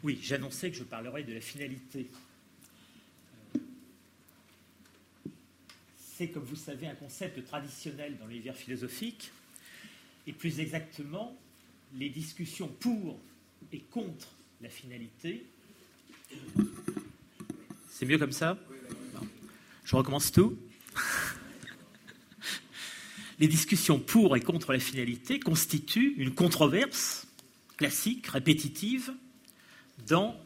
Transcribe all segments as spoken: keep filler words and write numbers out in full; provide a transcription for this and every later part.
Oui, j'annonçais que je parlerai de la finalité. C'est, comme vous savez, un concept traditionnel dans l'univers philosophique, et plus exactement, les discussions pour et contre la finalité. C'est mieux comme ça ? Je recommence tout. Les discussions pour et contre la finalité constituent une controverse classique, répétitive, dans,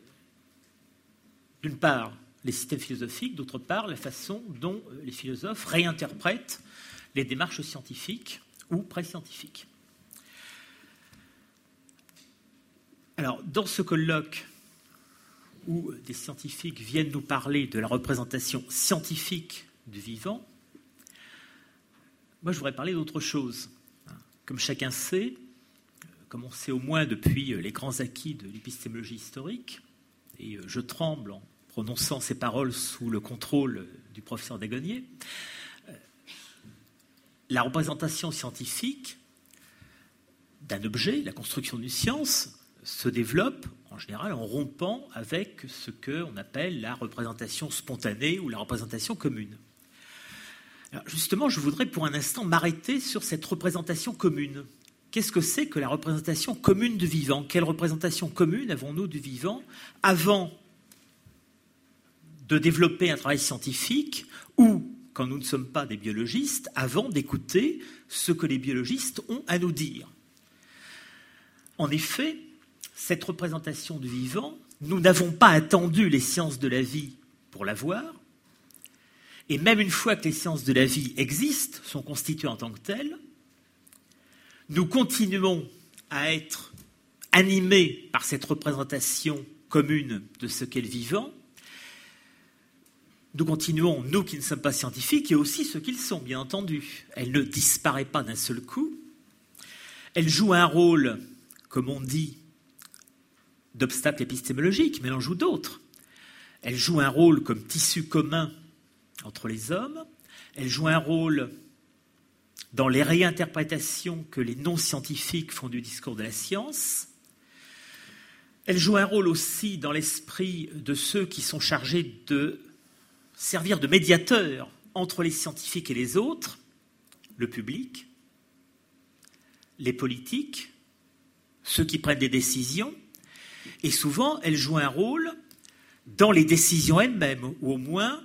d'une part, les systèmes philosophiques, d'autre part, la façon dont les philosophes réinterprètent les démarches scientifiques ou pré-scientifiques. Alors, dans ce colloque où des scientifiques viennent nous parler de la représentation scientifique du vivant, moi, je voudrais parler d'autre chose. Comme chacun sait, comme on sait au moins depuis les grands acquis de l'épistémologie historique, et je tremble en prononçant ces paroles sous le contrôle du professeur Dagonier, la représentation scientifique d'un objet, la construction d'une science, se développe en général en rompant avec ce qu'on appelle la représentation spontanée ou la représentation commune. Alors justement, je voudrais pour un instant m'arrêter sur cette représentation commune. Qu'est-ce que c'est que la représentation commune du vivant ? Quelle représentation commune avons-nous du vivant avant de développer un travail scientifique ou, quand nous ne sommes pas des biologistes, avant d'écouter ce que les biologistes ont à nous dire ? En effet, cette représentation du vivant, nous n'avons pas attendu les sciences de la vie pour la voir. Et même une fois que les sciences de la vie existent, sont constituées en tant que telles, nous continuons à être animés par cette représentation commune de ce qu'est le vivant. Nous continuons, nous qui ne sommes pas scientifiques, et aussi ceux qu'ils sont, bien entendu. Elle ne disparaît pas d'un seul coup. Elle joue un rôle, comme on dit, d'obstacle épistémologique, mais elle en joue d'autres. Elle joue un rôle comme tissu commun entre les hommes. Elle joue un rôle dans les réinterprétations que les non-scientifiques font du discours de la science. Elle joue un rôle aussi dans l'esprit de ceux qui sont chargés de servir de médiateurs entre les scientifiques et les autres, le public, les politiques, ceux qui prennent des décisions. Et souvent, elle joue un rôle dans les décisions elles-mêmes, ou au moins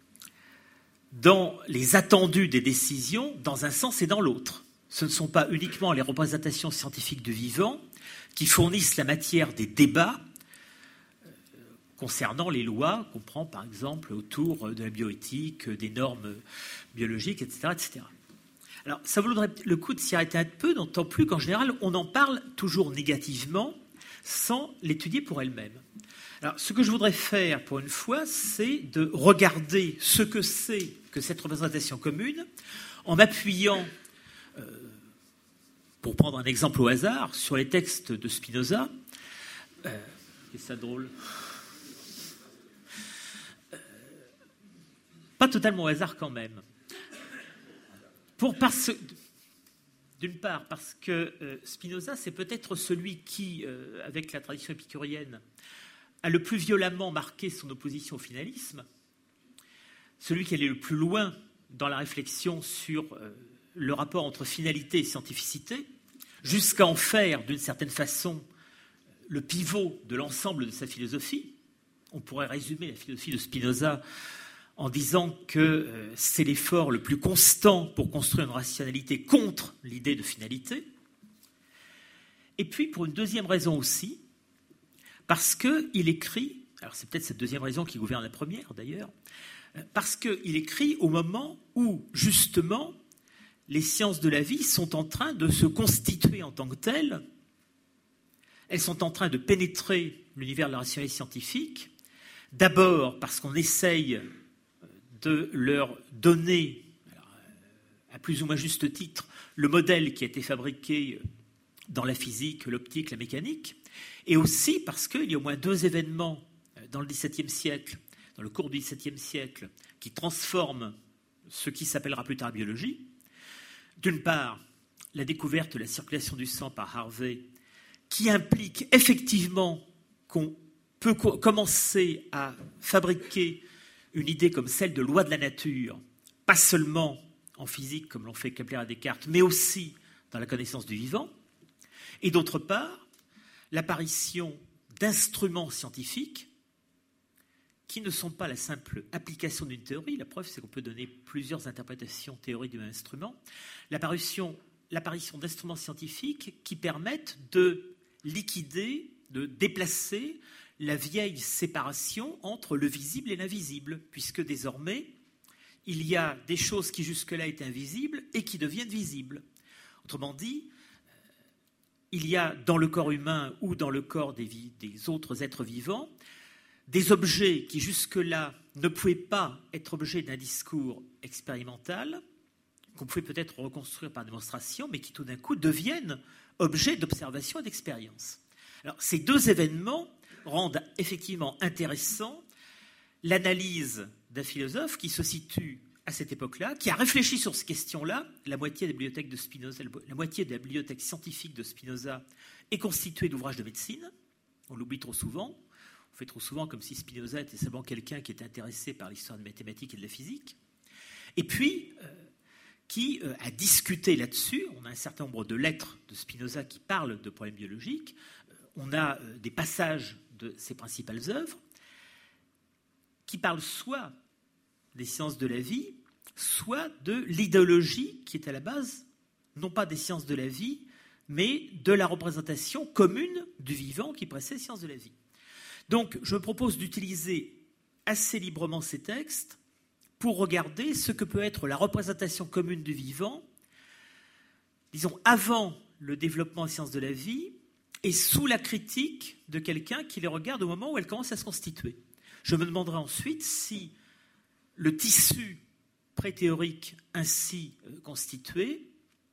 dans les attendus des décisions, dans un sens et dans l'autre. Ce ne sont pas uniquement les représentations scientifiques du vivant qui fournissent la matière des débats concernant les lois qu'on prend, par exemple, autour de la bioéthique, des normes biologiques, et cetera, et cetera. Alors, ça vaudrait le coup de s'y arrêter un peu, d'autant plus qu'en général, on en parle toujours négativement, sans l'étudier pour elle-même. Alors, ce que je voudrais faire, pour une fois, c'est de regarder ce que c'est que cette représentation commune, en m'appuyant, euh, pour prendre un exemple au hasard, sur les textes de Spinoza. Euh, c'est ça drôle. Euh, pas totalement au hasard quand même. Pour, parce, d'une part, parce que euh, Spinoza, c'est peut-être celui qui, euh, avec la tradition épicurienne, a le plus violemment marqué son opposition au finalisme, celui qui allait le plus loin dans la réflexion sur euh, le rapport entre finalité et scientificité, jusqu'à en faire, d'une certaine façon, le pivot de l'ensemble de sa philosophie. On pourrait résumer la philosophie de Spinoza en disant que euh, c'est l'effort le plus constant pour construire une rationalité contre l'idée de finalité. Et puis, pour une deuxième raison aussi, parce qu'il écrit, alors c'est peut-être cette deuxième raison qui gouverne la première d'ailleurs, parce qu'il écrit au moment où, justement, les sciences de la vie sont en train de se constituer en tant que telles, elles sont en train de pénétrer l'univers de la rationalité scientifique, d'abord parce qu'on essaye de leur donner, alors, à plus ou moins juste titre, le modèle qui a été fabriqué dans la physique, l'optique, la mécanique, et aussi parce qu'il y a au moins deux événements dans le dix-septième siècle, dans le cours du dix-septième siècle, qui transforment ce qui s'appellera plus tard la biologie. D'une part, la découverte de la circulation du sang par Harvey, qui implique effectivement qu'on peut co- commencer à fabriquer une idée comme celle de loi de la nature, pas seulement en physique comme l'ont fait Kepler et Descartes, mais aussi dans la connaissance du vivant, et d'autre part, l'apparition d'instruments scientifiques qui ne sont pas la simple application d'une théorie. La preuve, c'est qu'on peut donner plusieurs interprétations théoriques du même instrument. L'apparition, l'apparition d'instruments scientifiques qui permettent de liquider, de déplacer la vieille séparation entre le visible et l'invisible, puisque désormais, il y a des choses qui jusque-là étaient invisibles et qui deviennent visibles. Autrement dit, il y a dans le corps humain ou dans le corps des, vi- des autres êtres vivants des objets qui jusque-là ne pouvaient pas être objets d'un discours expérimental, qu'on pouvait peut-être reconstruire par démonstration, mais qui tout d'un coup deviennent objets d'observation et d'expérience. Alors, ces deux événements rendent effectivement intéressant l'analyse d'un philosophe qui se situe à cette époque-là, qui a réfléchi sur ces questions-là. La moitié de la bibliothèque de Spinoza, la moitié de la bibliothèque scientifique de Spinoza est constituée d'ouvrages de médecine. On l'oublie trop souvent. On fait trop souvent comme si Spinoza était simplement quelqu'un qui était intéressé par l'histoire des mathématiques et de la physique. Et puis, euh, qui euh, a discuté là-dessus. On a un certain nombre de lettres de Spinoza qui parlent de problèmes biologiques. Euh, on a euh, des passages de ses principales œuvres qui parlent soit des sciences de la vie, soit de l'idéologie qui est à la base, non pas des sciences de la vie, mais de la représentation commune du vivant qui précède les sciences de la vie. Donc, je propose d'utiliser assez librement ces textes pour regarder ce que peut être la représentation commune du vivant, disons, avant le développement des sciences de la vie et sous la critique de quelqu'un qui les regarde au moment où elles commencent à se constituer. Je me demanderai ensuite si le tissu pré-théorique ainsi constitué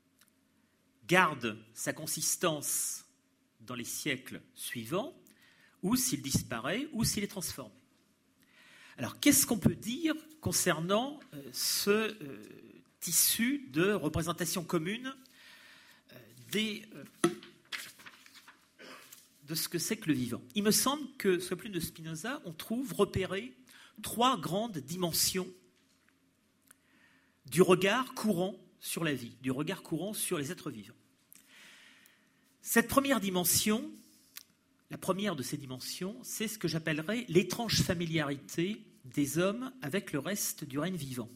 garde sa consistance dans les siècles suivants, ou s'il disparaît, ou s'il est transformé. Alors, qu'est-ce qu'on peut dire concernant euh, ce euh, tissu de représentation commune euh, des, euh, de ce que c'est que le vivant? Il me semble que, sous la plume de Spinoza, on trouve repéré trois grandes dimensions du regard courant sur la vie, du regard courant sur les êtres vivants. Cette première dimension, la première de ces dimensions, c'est ce que j'appellerais l'étrange familiarité des hommes avec le reste du règne vivant.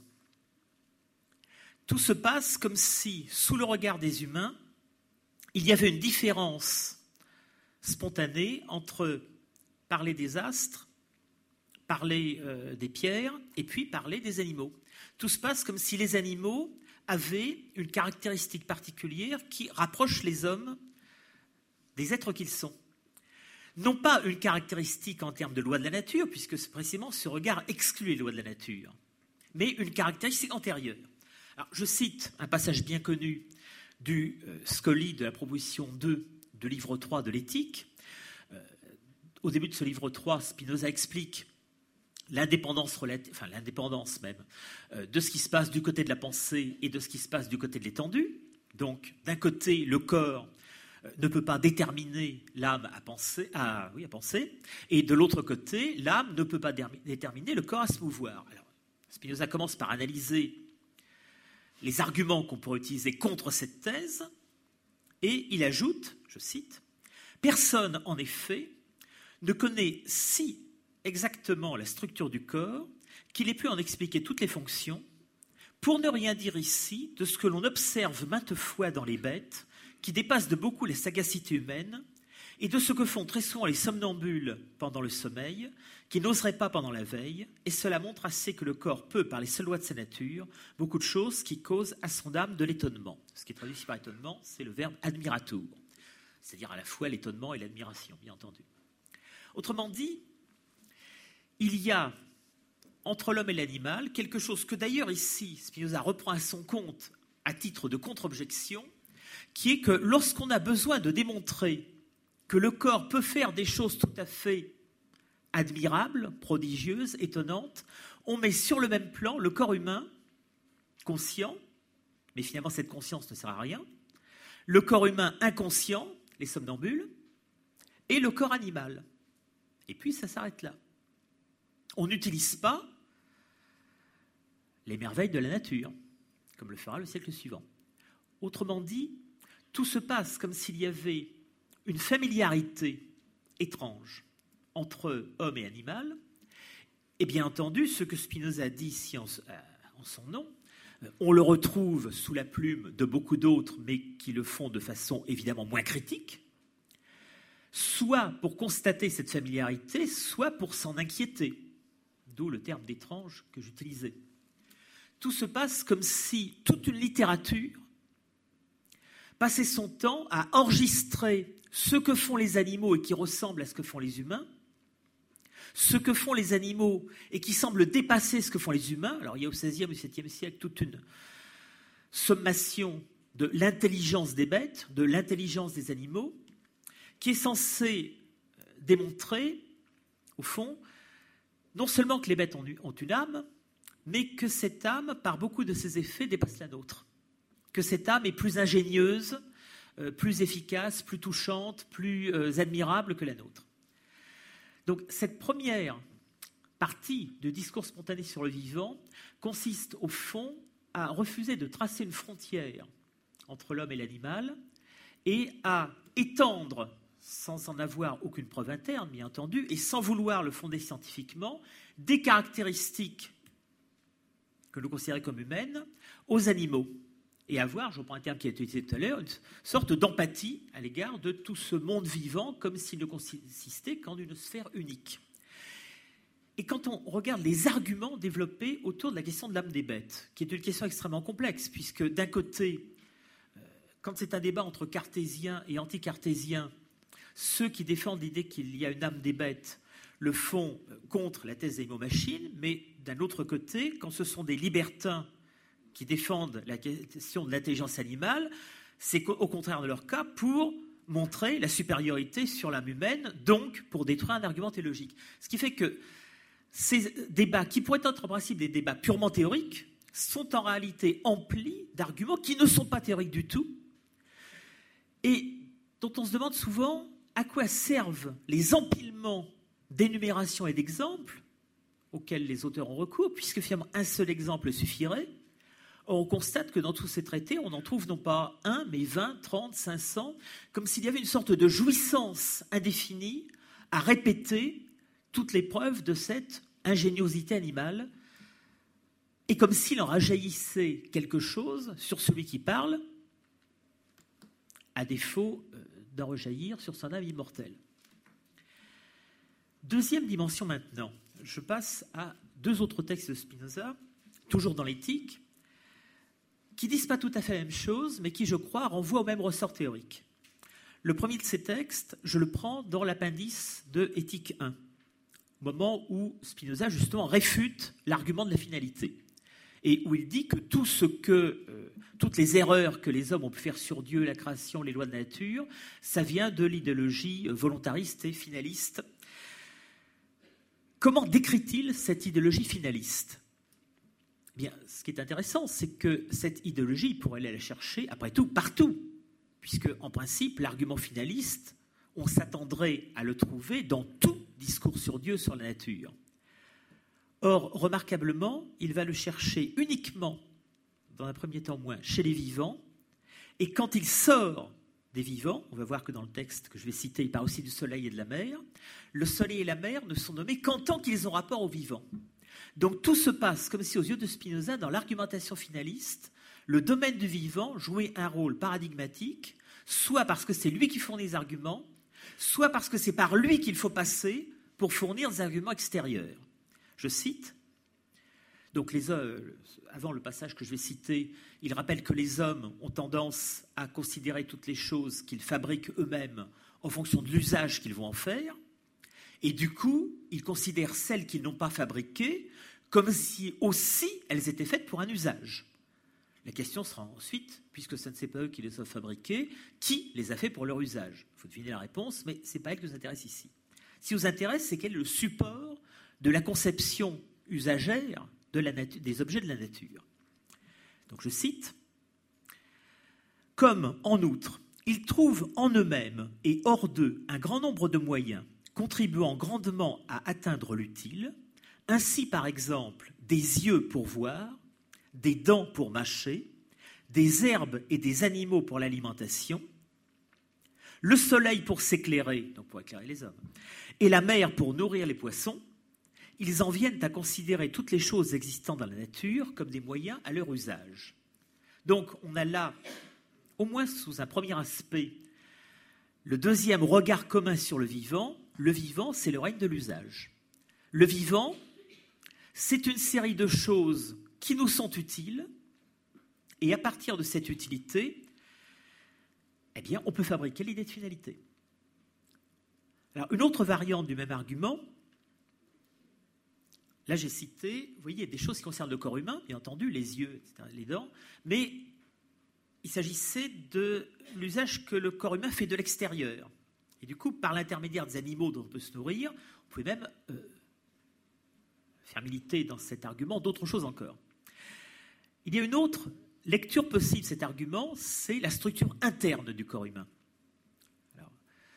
Tout se passe comme si, sous le regard des humains, il y avait une différence spontanée entre parler des astres, parler euh, des pierres, et puis parler des animaux. Tout se passe comme si les animaux avaient une caractéristique particulière qui rapproche les hommes des êtres qu'ils sont. Non pas une caractéristique en termes de loi de la nature, puisque précisément ce regard exclut les lois de la nature, mais une caractéristique antérieure. Alors, je cite un passage bien connu du euh, Scoli de la proposition deux de livre trois de l'éthique. Euh, au début de ce livre trois, Spinoza explique l'indépendance relative, enfin l'indépendance même, euh, de ce qui se passe du côté de la pensée et de ce qui se passe du côté de l'étendue. Donc, d'un côté, le corps euh, ne peut pas déterminer l'âme à penser, à, oui, à penser, et de l'autre côté, l'âme ne peut pas déterminer le corps à se mouvoir. Alors, Spinoza commence par analyser les arguments qu'on pourrait utiliser contre cette thèse, et il ajoute, je cite, « Personne, en effet, ne connaît si exactement la structure du corps qu'il ait pu en expliquer toutes les fonctions, pour ne rien dire ici de ce que l'on observe maintes fois dans les bêtes, qui dépasse de beaucoup la sagacité humaine, et de ce que font très souvent les somnambules pendant le sommeil, qui n'oseraient pas pendant la veille, et cela montre assez que le corps peut, par les seules lois de sa nature, beaucoup de choses qui causent à son âme de l'étonnement. Ce qui est traduit par étonnement, c'est le verbe admiratur, c'est-à-dire à la fois l'étonnement et l'admiration, bien entendu. Autrement dit, il y a entre l'homme et l'animal quelque chose que d'ailleurs ici, Spinoza reprend à son compte à titre de contre-objection, qui est que lorsqu'on a besoin de démontrer que le corps peut faire des choses tout à fait admirables, prodigieuses, étonnantes, on met sur le même plan le corps humain, conscient, mais finalement cette conscience ne sert à rien, le corps humain inconscient, les somnambules, et le corps animal. et puis ça s'arrête là. On n'utilise pas les merveilles de la nature, comme le fera le siècle suivant. Autrement dit, tout se passe comme s'il y avait une familiarité étrange entre homme et animal, et bien entendu, ce que Spinoza dit ici en, en son nom, on le retrouve sous la plume de beaucoup d'autres, mais qui le font de façon évidemment moins critique, soit pour constater cette familiarité, soit pour s'en inquiéter, d'où le terme d'étrange que j'utilisais. Tout se passe comme si toute une littérature passait son temps à enregistrer ce que font les animaux et qui ressemble à ce que font les humains, ce que font les animaux et qui semble dépasser ce que font les humains. Alors il y a au seizième et septième siècle toute une sommation de l'intelligence des bêtes, de l'intelligence des animaux, qui est censée démontrer, au fond, non seulement que les bêtes ont une âme, mais que cette âme, par beaucoup de ses effets, dépasse la nôtre. Que cette âme est plus ingénieuse, euh, plus efficace, plus touchante, plus euh, admirable que la nôtre. Donc cette première partie de discours spontané sur le vivant consiste au fond à refuser de tracer une frontière entre l'homme et l'animal et à étendre, sans en avoir aucune preuve interne, bien entendu, et sans vouloir le fonder scientifiquement, des caractéristiques que nous considérons comme humaines aux animaux. Et avoir, je reprends un terme qui a été utilisé tout à l'heure, une sorte d'empathie à l'égard de tout ce monde vivant, comme s'il ne consistait qu'en une sphère unique. Et quand on regarde les arguments développés autour de la question de l'âme des bêtes, qui est une question extrêmement complexe, puisque d'un côté, quand c'est un débat entre cartésiens et anti-cartésiens, ceux qui défendent l'idée qu'il y a une âme des bêtes le font contre la thèse des animaux-machines, mais d'un autre côté, quand ce sont des libertins qui défendent la question de l'intelligence animale, c'est au contraire de leur cas pour montrer la supériorité sur l'âme humaine, donc pour détruire un argument théologique. Ce qui fait que ces débats, qui pourraient être en principe des débats purement théoriques, sont en réalité emplis d'arguments qui ne sont pas théoriques du tout, et dont on se demande souvent à quoi servent les empilements d'énumérations et d'exemples auxquels les auteurs ont recours, puisque finalement un seul exemple suffirait. Or, on constate que dans tous ces traités, on en trouve non pas un, mais vingt, trente, cinq cents, comme s'il y avait une sorte de jouissance indéfinie à répéter toutes les preuves de cette ingéniosité animale, et comme s'il en rejaillissait quelque chose sur celui qui parle, à défaut d'en rejaillir sur son âme immortelle. Deuxième dimension maintenant, je passe à deux autres textes de Spinoza, toujours dans l'éthique, qui ne disent pas tout à fait la même chose, mais qui, je crois, renvoient au même ressort théorique. Le premier de ces textes, je le prends dans l'appendice de Éthique un, au moment où Spinoza, justement, réfute l'argument de la finalité, et où il dit que tout ce que, euh, toutes les erreurs que les hommes ont pu faire sur Dieu, la création, les lois de la nature, ça vient de l'idéologie volontariste et finaliste. Comment décrit-il cette idéologie finaliste ? Eh bien, ce qui est intéressant, c'est que cette idéologie, il pourrait aller la chercher, après tout, partout, puisque, en principe, l'argument finaliste, on s'attendrait à le trouver dans tout discours sur Dieu, sur la nature. Or, remarquablement, il va le chercher uniquement, dans un premier temps moins, chez les vivants, et quand il sort des vivants, on va voir que dans le texte que je vais citer, il parle aussi du soleil et de la mer, le soleil et la mer ne sont nommés qu'en tant qu'ils ont rapport aux vivants. Donc tout se passe comme si, aux yeux de Spinoza, dans l'argumentation finaliste, le domaine du vivant jouait un rôle paradigmatique, soit parce que c'est lui qui fournit les arguments, soit parce que c'est par lui qu'il faut passer pour fournir des arguments extérieurs. Je cite, donc les, euh, avant le passage que je vais citer, il rappelle que les hommes ont tendance à considérer toutes les choses qu'ils fabriquent eux-mêmes en fonction de l'usage qu'ils vont en faire, et du coup, ils considèrent celles qu'ils n'ont pas fabriquées comme si aussi elles étaient faites pour un usage. La question sera ensuite, puisque ce ne sont pas eux qui les ont fabriquées, qui les a fait pour leur usage ? Il faut deviner la réponse, mais ce n'est pas elle qui nous intéresse ici. Ce qui nous intéresse, c'est quel est le support de la conception usagère de la natu- des objets de la nature. Donc je cite, « Comme, en outre, ils trouvent en eux-mêmes et hors d'eux un grand nombre de moyens contribuant grandement à atteindre l'utile, ainsi par exemple des yeux pour voir, des dents pour mâcher, des herbes et des animaux pour l'alimentation, le soleil pour s'éclairer, donc pour éclairer les hommes, et la mer pour nourrir les poissons, ils en viennent à considérer toutes les choses existant dans la nature comme des moyens à leur usage. Donc on a là, au moins sous un premier aspect, le deuxième regard commun sur le vivant. Le vivant, c'est le règne de l'usage. Le vivant, c'est une série de choses qui nous sont utiles, et à partir de cette utilité, eh bien, on peut fabriquer l'idée de finalité. Alors, une autre variante du même argument, là j'ai cité, vous voyez, des choses qui concernent le corps humain, bien entendu, les yeux, et cetera, les dents, mais il s'agissait de l'usage que le corps humain fait de l'extérieur. Et du coup, par l'intermédiaire des animaux dont on peut se nourrir, on pouvait même euh, faire militer dans cet argument d'autres choses encore. Il y a une autre lecture possible de cet argument, c'est la structure interne du corps humain. Alors,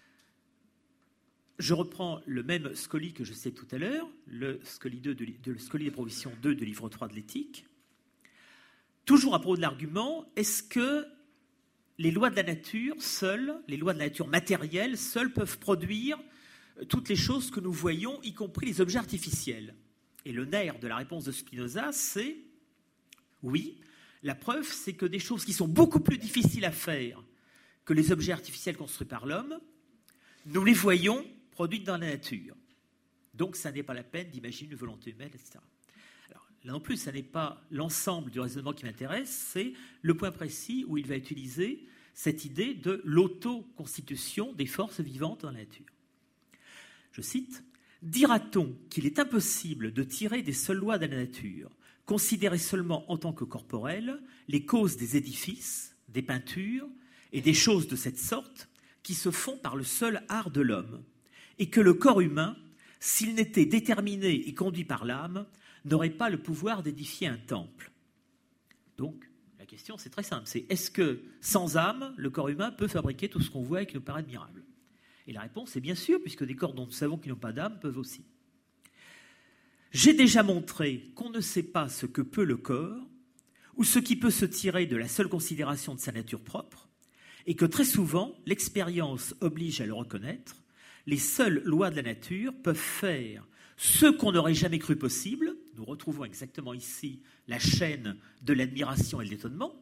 je reprends le même Scoli que je citais tout à l'heure, le Scoli, deux de, de, le Scoli des propositions deux de livre trois de l'éthique. Toujours à propos de l'argument, est-ce que les lois de la nature seules, les lois de la nature matérielle seules peuvent produire toutes les choses que nous voyons, y compris les objets artificiels? Et le nerf de la réponse de Spinoza, c'est oui. La preuve, c'est que des choses qui sont beaucoup plus difficiles à faire que les objets artificiels construits par l'homme, nous les voyons produites dans la nature. Donc, ça n'est pas la peine d'imaginer une volonté humaine, et cetera. Alors, là non plus, ça n'est pas l'ensemble du raisonnement qui m'intéresse, c'est le point précis où il va utiliser cette idée de l'autoconstitution des forces vivantes dans la nature. Je cite, « Dira-t-on qu'il est impossible de tirer des seules lois de la nature, considérer seulement en tant que corporelles les causes des édifices, des peintures et des choses de cette sorte qui se font par le seul art de l'homme, et que le corps humain, s'il n'était déterminé et conduit par l'âme, n'aurait pas le pouvoir d'édifier un temple. » Donc, la question, c'est très simple, c'est est-ce que, sans âme, le corps humain peut fabriquer tout ce qu'on voit et qui nous paraît admirable? Et la réponse est bien sûr, puisque des corps dont nous savons qu'ils n'ont pas d'âme peuvent aussi. J'ai déjà montré qu'on ne sait pas ce que peut le corps, ou ce qui peut se tirer de la seule considération de sa nature propre, et que très souvent, l'expérience oblige à le reconnaître, les seules lois de la nature peuvent faire ce qu'on n'aurait jamais cru possible. Nous retrouvons exactement ici la chaîne de l'admiration et de l'étonnement.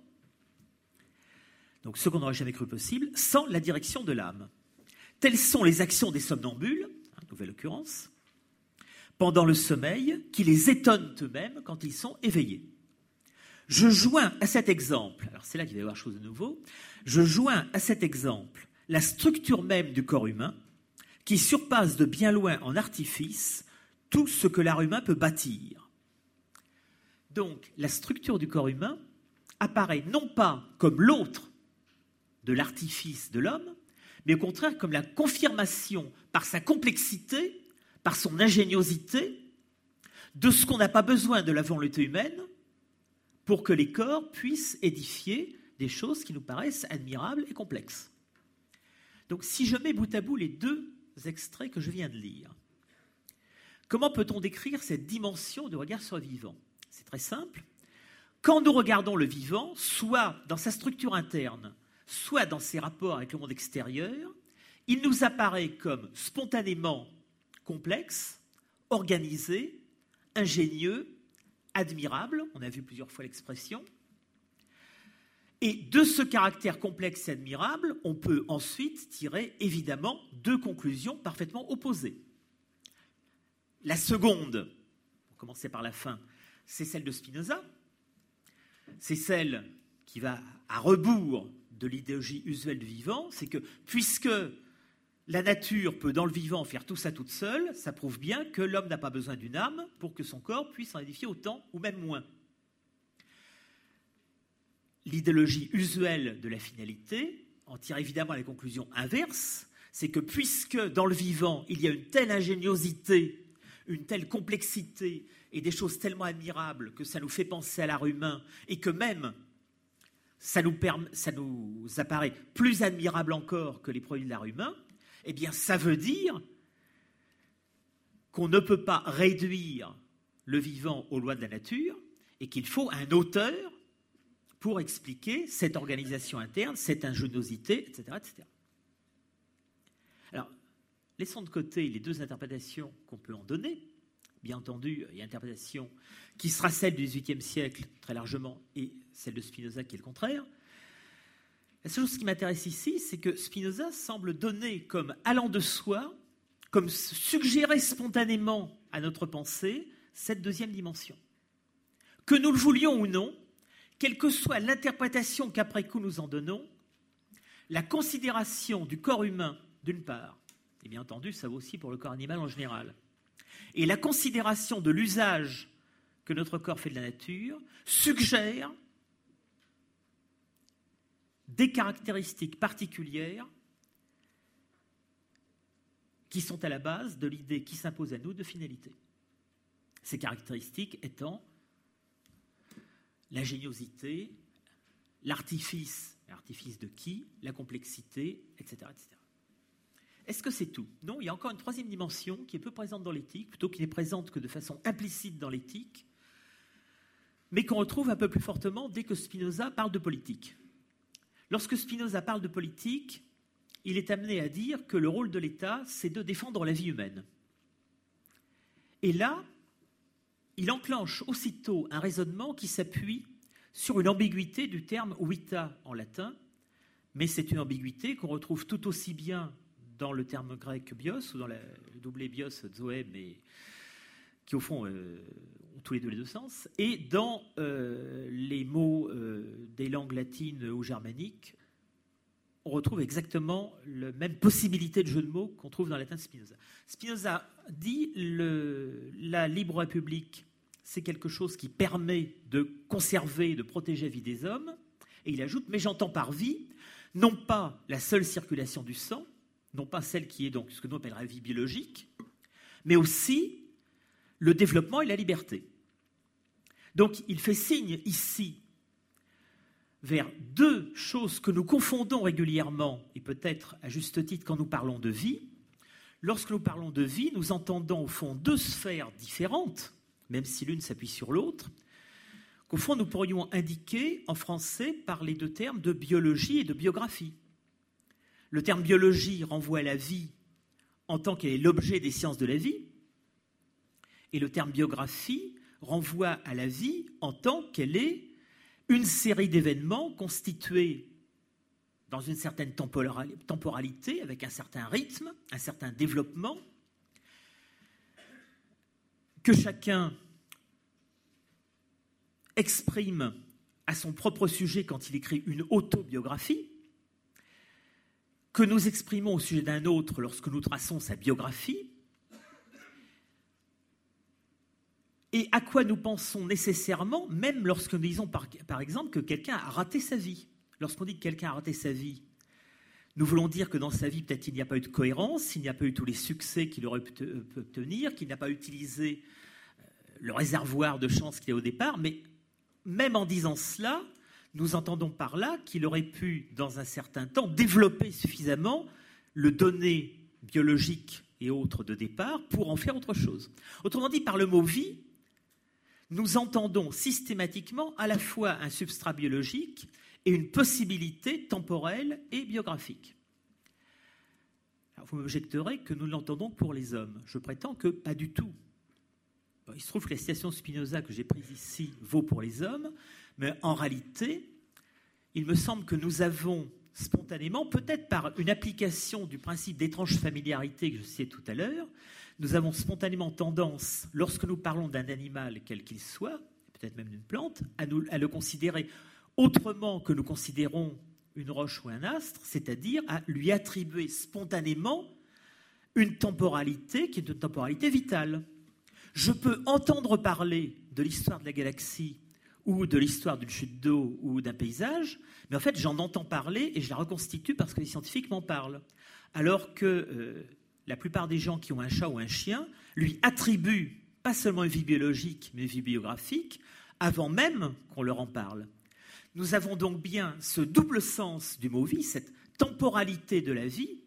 Donc ce qu'on n'aurait jamais cru possible, sans la direction de l'âme. Telles sont les actions des somnambules, hein, nouvelle occurrence, pendant le sommeil, qui les étonnent eux-mêmes quand ils sont éveillés. Je joins à cet exemple, alors c'est là qu'il va y avoir chose de nouveau, je joins à cet exemple la structure même du corps humain, qui surpasse de bien loin en artifice tout ce que l'art humain peut bâtir. Donc, la structure du corps humain apparaît non pas comme l'autre de l'artifice de l'homme, mais au contraire comme la confirmation par sa complexité, par son ingéniosité, de ce qu'on n'a pas besoin de la volonté humaine pour que les corps puissent édifier des choses qui nous paraissent admirables et complexes. Donc, si je mets bout à bout les deux extraits que je viens de lire, comment peut-on décrire cette dimension de regard sur le vivant? C'est très simple. Quand nous regardons le vivant, soit dans sa structure interne, soit dans ses rapports avec le monde extérieur, il nous apparaît comme spontanément complexe, organisé, ingénieux, admirable, on a vu plusieurs fois l'expression, et de ce caractère complexe et admirable, on peut ensuite tirer évidemment deux conclusions parfaitement opposées. La seconde, pour commencer par la fin, c'est celle de Spinoza, c'est celle qui va à rebours de l'idéologie usuelle du vivant, c'est que puisque la nature peut dans le vivant faire tout ça toute seule, ça prouve bien que l'homme n'a pas besoin d'une âme pour que son corps puisse en édifier autant ou même moins. L'idéologie usuelle de la finalité en tire évidemment la conclusion inverse, c'est que puisque dans le vivant il y a une telle ingéniosité, une telle complexité et des choses tellement admirables que ça nous fait penser à l'art humain et que même ça nous, permet, ça nous apparaît plus admirable encore que les produits de l'art humain, eh bien ça veut dire qu'on ne peut pas réduire le vivant aux lois de la nature et qu'il faut un auteur pour expliquer cette organisation interne, cette ingéniosité, et cetera, et cetera. Alors, laissons de côté les deux interprétations qu'on peut en donner. Bien entendu, il y a une interprétation qui sera celle du dix-huitième siècle, très largement, et celle de Spinoza qui est le contraire. La seule chose qui m'intéresse ici, c'est que Spinoza semble donner comme allant de soi, comme suggérer spontanément à notre pensée, cette deuxième dimension. Que nous le voulions ou non, quelle que soit l'interprétation qu'après coup nous en donnons, la considération du corps humain, d'une part, et bien entendu, ça vaut aussi pour le corps animal en général, et la considération de l'usage que notre corps fait de la nature, suggère des caractéristiques particulières qui sont à la base de l'idée qui s'impose à nous de finalité. Ces caractéristiques étant l'ingéniosité, l'artifice, l'artifice de qui, la complexité, et cetera, et cetera. Est-ce que c'est tout? Non, il y a encore une troisième dimension qui est peu présente dans l'éthique, plutôt qui n'est présente que de façon implicite dans l'éthique, mais qu'on retrouve un peu plus fortement dès que Spinoza parle de politique. Lorsque Spinoza parle de politique, il est amené à dire que le rôle de l'État, c'est de défendre la vie humaine. Et là, il enclenche aussitôt un raisonnement qui s'appuie sur une ambiguïté du terme vita en latin, mais c'est une ambiguïté qu'on retrouve tout aussi bien dans le terme grec bios, ou dans la, le doublé bios, zoé, mais qui au fond euh, ont tous les deux les deux sens, et dans euh, les mots euh, des langues latines ou germaniques, on retrouve exactement la même possibilité de jeu de mots qu'on trouve dans le latin de Spinoza. Spinoza dit le, la libre république, c'est quelque chose qui permet de conserver, de protéger la vie des hommes, et il ajoute, mais j'entends par vie, non pas la seule circulation du sang, non pas celle qui est donc ce que nous appellerions la vie biologique, mais aussi le développement et la liberté. Donc il fait signe ici vers deux choses que nous confondons régulièrement, et peut-être à juste titre quand nous parlons de vie. Lorsque nous parlons de vie, nous entendons au fond deux sphères différentes, même si l'une s'appuie sur l'autre, qu'au fond nous pourrions indiquer en français par les deux termes de biologie et de biographie. Le terme biologie renvoie à la vie en tant qu'elle est l'objet des sciences de la vie, et le terme biographie renvoie à la vie en tant qu'elle est une série d'événements constitués dans une certaine temporalité, avec un certain rythme, un certain développement, que chacun exprime à son propre sujet quand il écrit une autobiographie, que nous exprimons au sujet d'un autre lorsque nous traçons sa biographie, et à quoi nous pensons nécessairement, même lorsque nous disons par, par exemple que quelqu'un a raté sa vie. Lorsqu'on dit que quelqu'un a raté sa vie, nous voulons dire que dans sa vie, peut-être il n'y a pas eu de cohérence, il n'y a pas eu tous les succès qu'il aurait pu obtenir, qu'il n'a pas utilisé le réservoir de chance qu'il y a au départ, mais même en disant cela, nous entendons par là qu'il aurait pu, dans un certain temps, développer suffisamment le donné biologique et autres de départ pour en faire autre chose. Autrement dit, par le mot « vie », nous entendons systématiquement à la fois un substrat biologique et une possibilité temporelle et biographique. Alors vous m'objecterez que nous l'entendons pour les hommes. Je prétends que pas du tout. Bon, il se trouve que la citation Spinoza que j'ai prise ici vaut pour les hommes, mais en réalité, il me semble que nous avons spontanément, peut-être par une application du principe d'étrange familiarité que je citais tout à l'heure, nous avons spontanément tendance, lorsque nous parlons d'un animal quel qu'il soit, peut-être même d'une plante, à, nous, à le considérer autrement que nous considérons une roche ou un astre, c'est-à-dire à lui attribuer spontanément une temporalité qui est une temporalité vitale. Je peux entendre parler de l'histoire de la galaxie ou de l'histoire d'une chute d'eau ou d'un paysage, mais en fait j'en entends parler et je la reconstitue parce que les scientifiques m'en parlent. Alors que euh, la plupart des gens qui ont un chat ou un chien lui attribuent pas seulement une vie biologique, mais une vie biographique, avant même qu'on leur en parle. Nous avons donc bien ce double sens du mot « vie », cette temporalité de la vie,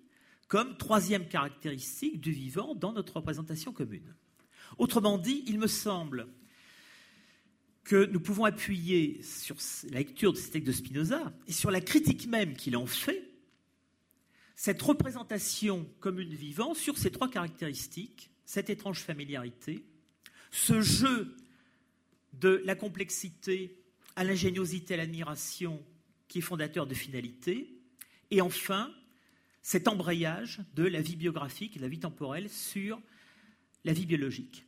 comme troisième caractéristique du vivant dans notre représentation commune. Autrement dit, il me semble que nous pouvons appuyer sur la lecture de ces textes de Spinoza et sur la critique même qu'il en fait, cette représentation commune du vivant sur ces trois caractéristiques, cette étrange familiarité, ce jeu de la complexité à l'ingéniosité, à l'admiration qui est fondateur de finalité, et enfin, cet embrayage de la vie biographique et de la vie temporelle sur la vie biologique.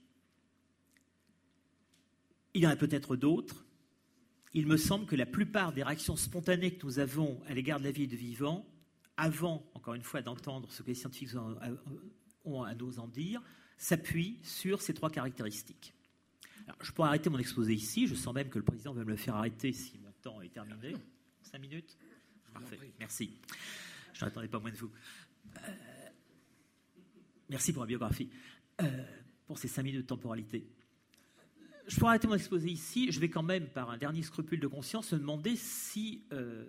Il y en a peut-être d'autres. Il me semble que la plupart des réactions spontanées que nous avons à l'égard de la vie et du vivant, avant, encore une fois, d'entendre ce que les scientifiques ont à nous en dire, s'appuient sur ces trois caractéristiques. Alors, je pourrais arrêter mon exposé ici. Je sens même que le président va me le faire arrêter si mon temps est terminé. Cinq minutes ? Parfait. Merci. Je n'attendais pas moins de vous. Euh, merci pour la biographie. Euh, pour ces cinq minutes de temporalité. Je pourrais arrêter mon exposé ici. Je vais quand même, par un dernier scrupule de conscience, me demander si, euh,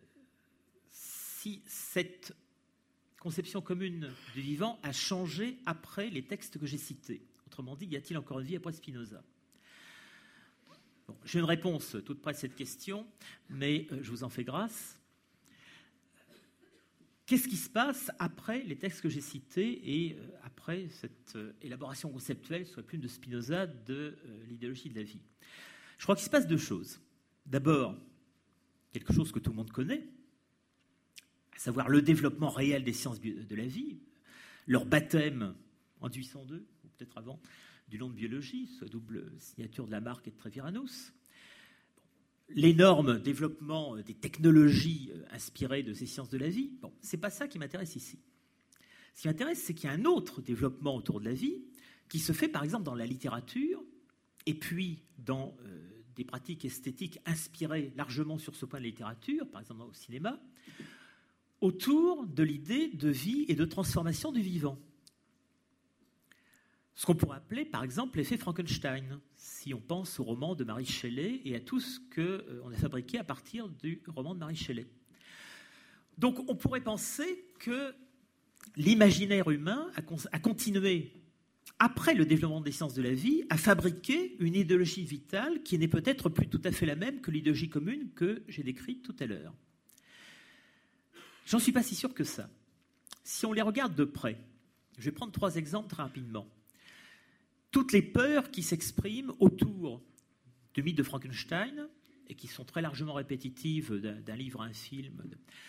si cette conception commune du vivant a changé après les textes que j'ai cités. Autrement dit, y a-t-il encore une vie après Spinoza ? Bon, j'ai une réponse toute près de cette question, mais euh, je vous en fais grâce. Qu'est-ce qui se passe après les textes que j'ai cités et euh, après cette euh, élaboration conceptuelle sur la plume de Spinoza de euh, l'idéologie de la vie ? Je crois qu'il se passe deux choses. D'abord, quelque chose que tout le monde connaît, à savoir le développement réel des sciences de la vie, leur baptême en mille huit cent deux, ou peut-être avant, du nom de biologie, soit double signature de Lamarck et de Treviranus. L'énorme développement des technologies inspirées de ces sciences de la vie, bon, ce n'est pas ça qui m'intéresse ici. Ce qui m'intéresse, c'est qu'il y a un autre développement autour de la vie qui se fait par exemple dans la littérature et puis dans euh, des pratiques esthétiques inspirées largement sur ce point de la littérature, par exemple au cinéma, autour de l'idée de vie et de transformation du vivant. Ce qu'on pourrait appeler, par exemple, l'effet Frankenstein, si on pense au roman de Mary Shelley et à tout ce qu'on a fabriqué à partir du roman de Mary Shelley. Donc, on pourrait penser que l'imaginaire humain a, con- a continué, après le développement des sciences de la vie, à fabriquer une idéologie vitale qui n'est peut-être plus tout à fait la même que l'idéologie commune que j'ai décrite tout à l'heure. J'en suis pas si sûr que ça. Si on les regarde de près, je vais prendre trois exemples très rapidement. Toutes les peurs qui s'expriment autour du mythe de Frankenstein et qui sont très largement répétitives d'un, d'un livre à un film,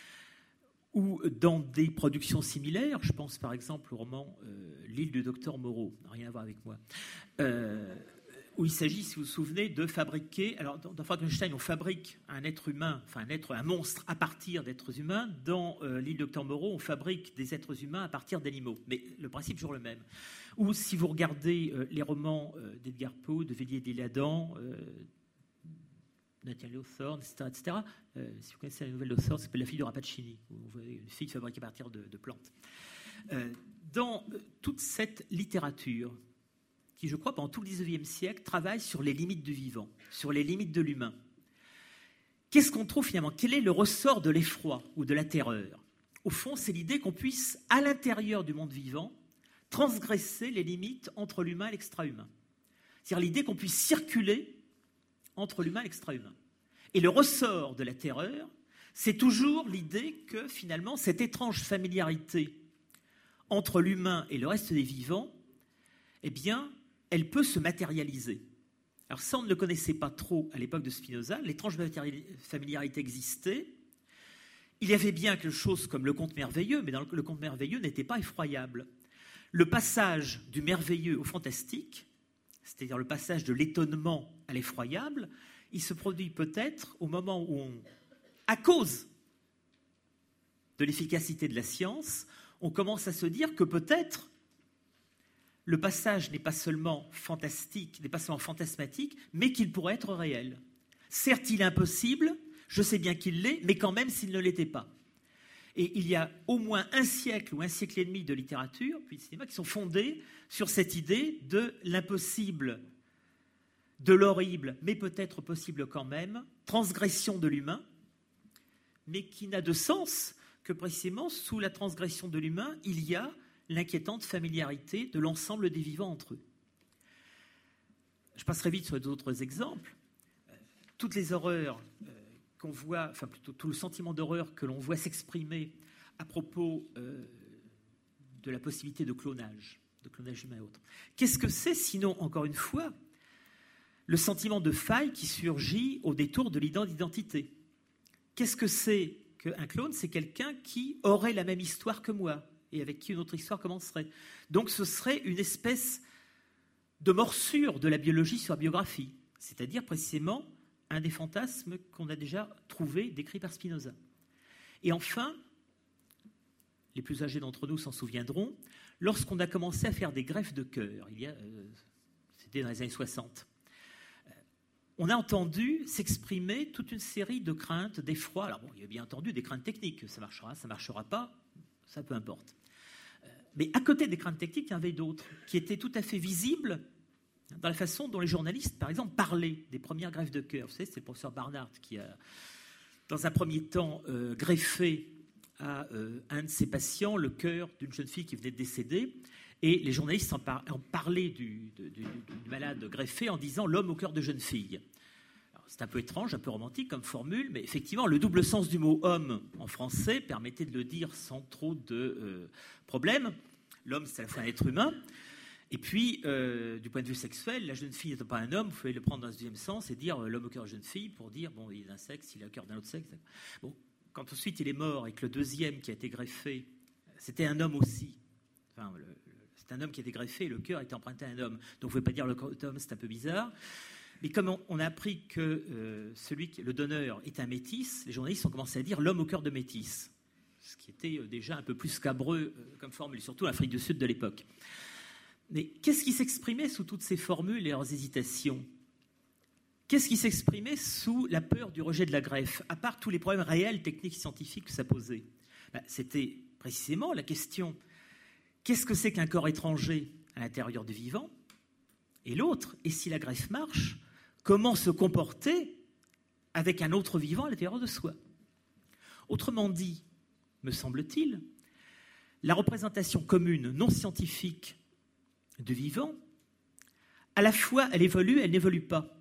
ou dans des productions similaires, je pense par exemple au roman euh, L'île du docteur Moreau, rien à voir avec moi, euh, où il s'agit, si vous vous souvenez, de fabriquer. Alors, dans, dans Frankenstein, on fabrique un être humain, enfin un être, un monstre à partir d'êtres humains. Dans euh, L'île du docteur Moreau, on fabrique des êtres humains à partir d'animaux. Mais le principe est toujours le même. Ou si vous regardez euh, les romans euh, d'Edgar Poe, de Villiers d'Isle-Adam, euh, Nathaniel Hawthorne, et cetera, et cetera. Euh, si vous connaissez la nouvelle d'Hawthorne, ça s'appelle La fille de Rappaccini, où vous voyez une fille fabriquée à partir de, de plantes. Euh, dans euh, toute cette littérature, qui, je crois, pendant tout le dix-neuvième siècle, travaille sur les limites du vivant, sur les limites de l'humain. Qu'est-ce qu'on trouve finalement ? Quel est le ressort de l'effroi ou de la terreur ? Au fond, c'est l'idée qu'on puisse, à l'intérieur du monde vivant, transgresser les limites entre l'humain et l'extra-humain. C'est-à-dire l'idée qu'on puisse circuler entre l'humain et l'extra-humain. Et le ressort de la terreur, c'est toujours l'idée que, finalement, cette étrange familiarité entre l'humain et le reste des vivants, eh bien, elle peut se matérialiser. Alors ça, on ne le connaissait pas trop à l'époque de Spinoza. L'étrange familiarité existait. Il y avait bien quelque chose comme le conte merveilleux, mais dans le conte merveilleux n'était pas effroyable. Le passage du merveilleux au fantastique, c'est-à-dire le passage de l'étonnement à l'effroyable, il se produit peut-être au moment où, on, à cause de l'efficacité de la science, on commence à se dire que peut-être le passage n'est pas seulement fantastique, n'est pas seulement fantasmatique, mais qu'il pourrait être réel. Certes, il est impossible, je sais bien qu'il l'est, mais quand même s'il ne l'était pas. Et il y a au moins un siècle ou un siècle et demi de littérature, puis de cinéma, qui sont fondés sur cette idée de l'impossible, de l'horrible, mais peut-être possible quand même, transgression de l'humain, mais qui n'a de sens que précisément, sous la transgression de l'humain, il y a l'inquiétante familiarité de l'ensemble des vivants entre eux. Je passerai vite sur d'autres exemples. Toutes les horreurs qu'on voit, enfin plutôt tout le sentiment d'horreur que l'on voit s'exprimer à propos euh, de la possibilité de clonage, de clonage humain et autres. Qu'est-ce que c'est, sinon, encore une fois, le sentiment de faille qui surgit au détour de l'identité? Qu'est-ce que c'est qu'un clone? C'est quelqu'un qui aurait la même histoire que moi et avec qui une autre histoire commencerait. Donc ce serait une espèce de morsure de la biologie sur la biographie, c'est-à-dire précisément un des fantasmes qu'on a déjà trouvé, décrit par Spinoza. Et enfin, les plus âgés d'entre nous s'en souviendront, lorsqu'on a commencé à faire des greffes de cœur, il y a, euh, c'était dans les années soixante, euh, on a entendu s'exprimer toute une série de craintes, d'effrois. Alors bon, il y a bien entendu des craintes techniques, ça marchera, ça ne marchera pas, ça peu importe. Euh, mais à côté des craintes techniques, il y en avait d'autres qui étaient tout à fait visibles dans la façon dont les journalistes, par exemple, parlaient des premières greffes de cœur. Vous savez, c'est le professeur Barnard qui a, dans un premier temps, euh, greffé à euh, un de ses patients le cœur d'une jeune fille qui venait de décéder. Et les journalistes en, par, en parlaient du, du, du, du malade greffé en disant « l'homme au cœur de jeune fille ». C'est un peu étrange, un peu romantique comme formule, mais effectivement, le double sens du mot « homme » en français permettait de le dire sans trop de euh, problèmes. L'homme, c'est à la fois un être humain. Et puis, euh, du point de vue sexuel, la jeune fille n'étant pas un homme, vous pouvez le prendre dans ce deuxième sens et dire euh, l'homme au cœur de jeune fille pour dire, bon, il est d'un sexe, il est au cœur d'un autre sexe. Bon, quand ensuite il est mort et que le deuxième qui a été greffé, c'était un homme aussi. Enfin, le, le, c'est un homme qui a été greffé et le cœur était emprunté à un homme. Donc, vous ne pouvez pas dire le homme, c'est un peu bizarre. Mais comme on, on a appris que euh, celui qui, le donneur est un métis, les journalistes ont commencé à dire l'homme au cœur de métis. Ce qui était euh, déjà un peu plus scabreux euh, comme formule, surtout en Afrique du Sud de l'époque. Mais qu'est-ce qui s'exprimait sous toutes ces formules et leurs hésitations? Qu'est-ce qui s'exprimait sous la peur du rejet de la greffe, à part tous les problèmes réels, techniques, scientifiques que ça posait? Ben, c'était précisément la question, qu'est-ce que c'est qu'un corps étranger à l'intérieur du vivant? Et l'autre, et si la greffe marche, comment se comporter avec un autre vivant à l'intérieur de soi? Autrement dit, me semble-t-il, la représentation commune non scientifique de vivant, à la fois elle évolue, elle n'évolue pas.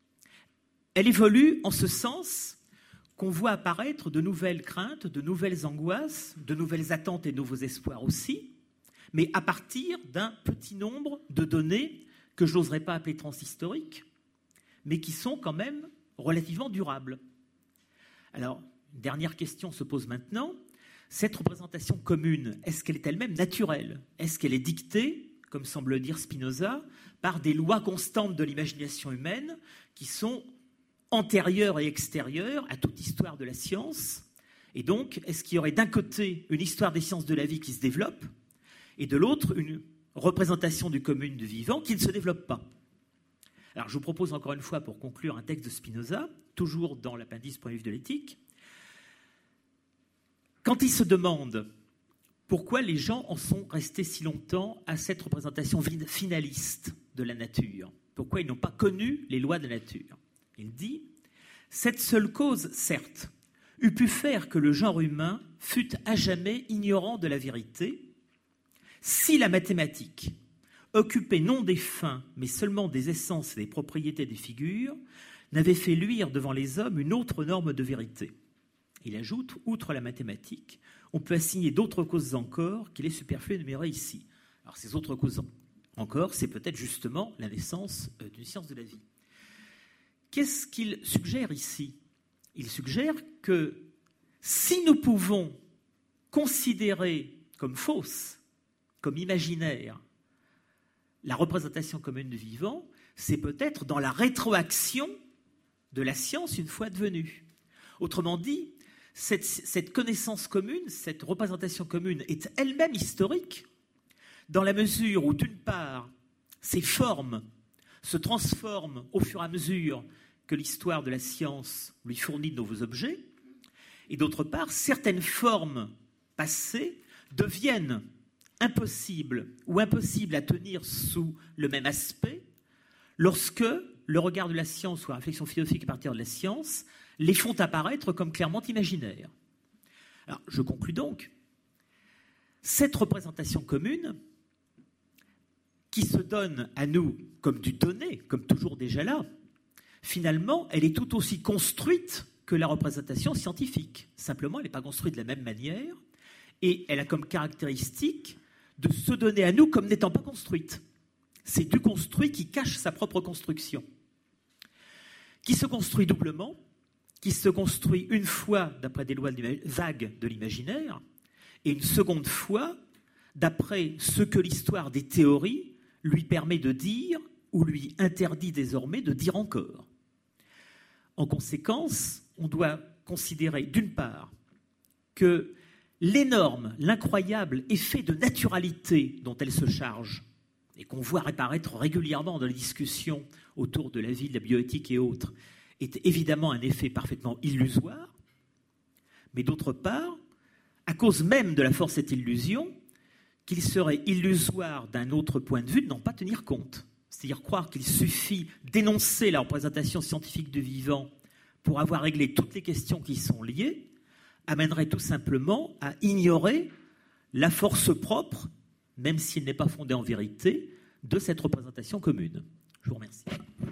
Elle évolue en ce sens qu'on voit apparaître de nouvelles craintes, de nouvelles angoisses, de nouvelles attentes et de nouveaux espoirs aussi, mais à partir d'un petit nombre de données que je n'oserais pas appeler transhistoriques, mais qui sont quand même relativement durables. Alors, une dernière question se pose maintenant. Cette représentation commune, est-ce qu'elle est elle-même naturelle? Est-ce qu'elle est dictée, comme semble le dire Spinoza, par des lois constantes de l'imagination humaine qui sont antérieures et extérieures à toute histoire de la science? Et donc, est-ce qu'il y aurait d'un côté une histoire des sciences de la vie qui se développe et de l'autre une représentation du commun du vivant qui ne se développe pas? Alors, je vous propose encore une fois, pour conclure, un texte de Spinoza, toujours dans l'appendice Point de vue de l'éthique. Quand il se demande pourquoi les gens en sont restés si longtemps à cette représentation finaliste de la nature, pourquoi ils n'ont pas connu les lois de la nature, il dit « Cette seule cause, certes, eût pu faire que le genre humain fût à jamais ignorant de la vérité, si la mathématique occupée non des fins, mais seulement des essences et des propriétés des figures, n'avait fait luire devant les hommes une autre norme de vérité. » Il ajoute, outre la mathématique, on peut assigner d'autres causes encore qu'il est superflu d'énumérer ici. Alors ces autres causes encore, c'est peut-être justement la naissance d'une science de la vie. Qu'est-ce qu'il suggère ici? Il suggère que si nous pouvons considérer comme fausse, comme imaginaire, la représentation commune du vivant, c'est peut-être dans la rétroaction de la science une fois devenue. Autrement dit, cette, cette connaissance commune, cette représentation commune est elle-même historique dans la mesure où, d'une part, ces formes se transforment au fur et à mesure que l'histoire de la science lui fournit de nouveaux objets, et d'autre part, certaines formes passées deviennent impossibles ou impossibles à tenir sous le même aspect lorsque le regard de la science ou la réflexion philosophique à partir de la science les font apparaître comme clairement imaginaires. Alors, je conclus donc. Cette représentation commune, qui se donne à nous comme du donné, comme toujours déjà là, finalement, elle est tout aussi construite que la représentation scientifique. Simplement, elle n'est pas construite de la même manière, et elle a comme caractéristique de se donner à nous comme n'étant pas construite. C'est du construit qui cache sa propre construction, qui se construit doublement, qui se construit une fois d'après des lois vagues de l'imaginaire, et une seconde fois d'après ce que l'histoire des théories lui permet de dire ou lui interdit désormais de dire encore. En conséquence, on doit considérer d'une part que l'énorme, l'incroyable effet de naturalité dont elle se charge, et qu'on voit réapparaître régulièrement dans les discussions autour de la vie, de la bioéthique et autres, est évidemment un effet parfaitement illusoire, mais d'autre part, à cause même de la force de cette illusion, qu'il serait illusoire d'un autre point de vue de n'en pas tenir compte. C'est-à-dire croire qu'il suffit d'énoncer la représentation scientifique du vivant pour avoir réglé toutes les questions qui y sont liées, amènerait tout simplement à ignorer la force propre, même s'il n'est pas fondé en vérité, de cette représentation commune. Je vous remercie.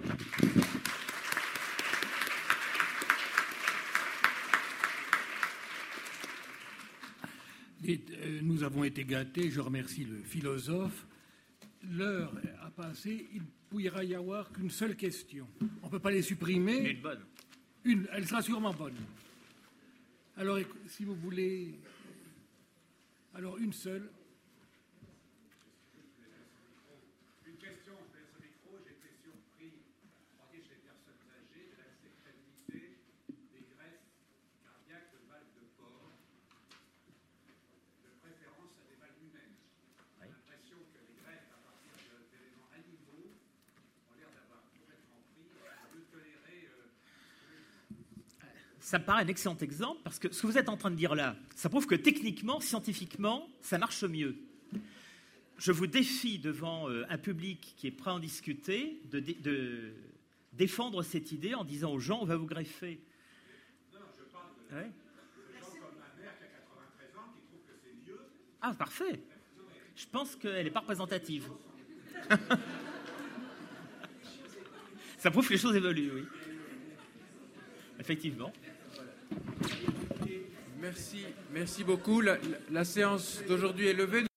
Et, euh, nous avons été gâtés, je remercie le philosophe. L'heure a passé, il ne pourra y avoir qu'une seule question. On ne peut pas les supprimer. Une bonne. Une, elle sera sûrement bonne. Alors, si vous voulez... Alors, une seule. Une question, je laisse le micro. J'ai été surpris, chez les personnes âgées, de l'acceptabilité des greffes cardiaques de valves de porc, de préférence à des valves humaines. J'ai l'impression que les greffes à partir d'éléments animaux ont l'air d'avoir complètement pris de tolérer. Euh, Ça me paraît un excellent exemple, parce que ce que vous êtes en train de dire là, ça prouve que techniquement, scientifiquement, ça marche mieux. Je vous défie devant un public qui est prêt à en discuter, de, dé- de défendre cette idée en disant aux gens, on va vous greffer. non, je parle de, Ouais. de gens comme ma mère qui a quatre-vingt-treize ans, qui trouve que c'est mieux. Ah, parfait. Je pense qu'elle n'est pas représentative. Ça prouve que les choses évoluent, oui. Effectivement. Merci, merci beaucoup. La, la- la séance d'aujourd'hui est levée.